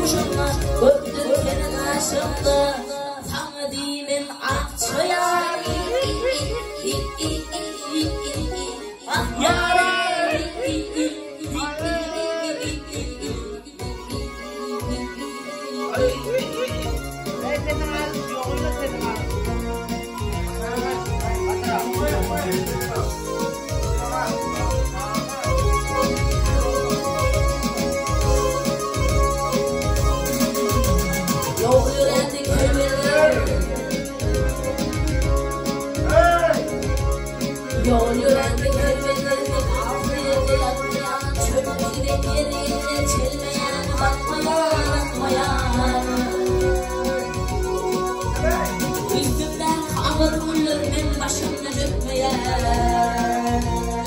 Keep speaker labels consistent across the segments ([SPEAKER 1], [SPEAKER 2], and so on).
[SPEAKER 1] kavuşunla öptüm senin aşımda sana dimin akçaya ah yâre yol yüreğinde kelimelerinde ağzıyla yatmayan çöplerinde yerinde çelmeyen bakmayan üstümden kavur ullarımın başımda dökmeyen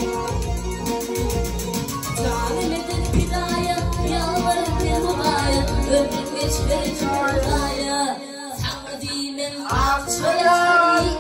[SPEAKER 1] zalimedin pidaya yalvarın yalvaya ömrüm geçmeli çoğulaya sana dimin akçaya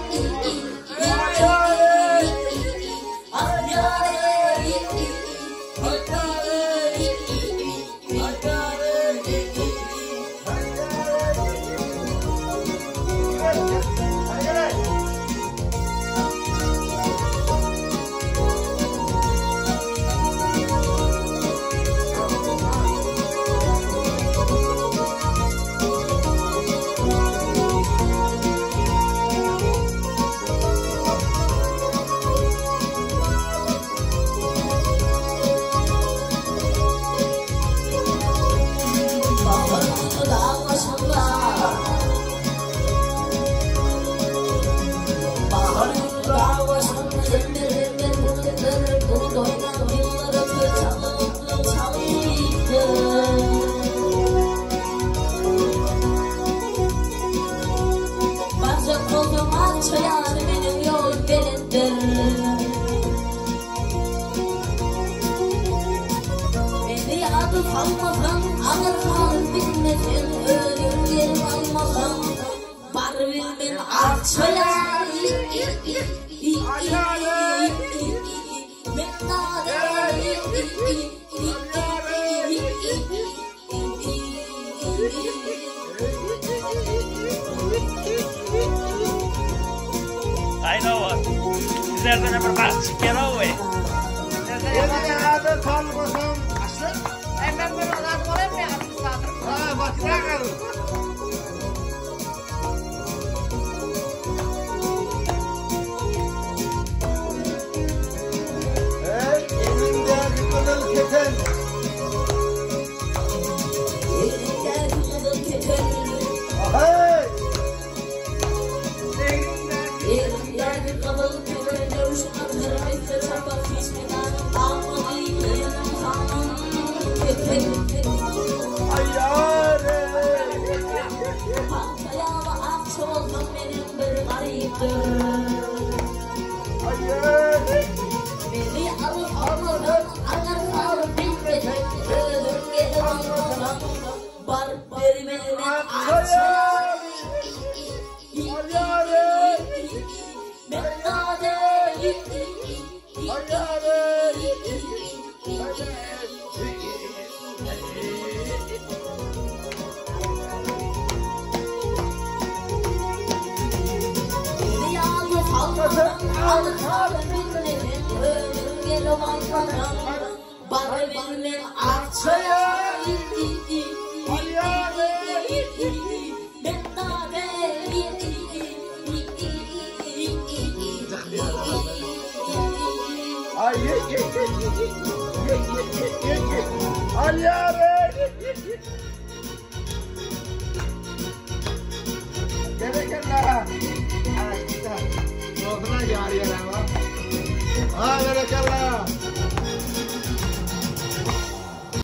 [SPEAKER 1] almasam ağır kalır bitmesin ölüm yerim almasam var bilmin akçaya
[SPEAKER 2] I know what. Sizlerden bir bahçe kere ve.
[SPEAKER 3] Nerede kalmasam asıl?
[SPEAKER 4] Ben böyle adam olayım mı ya?
[SPEAKER 3] Ha bak ne kadar. Elinde bir kızıl keten. Hey!
[SPEAKER 1] Beni alıp almadan anlar bilmeden ölüm gelir almadan var verimin akçaya almadan bilmeden ölüm gelir almadan var verimin akçaya
[SPEAKER 3] Ay ye. Ali abi. Berekallah. Kita. Doa yar ya. Ah berekallah.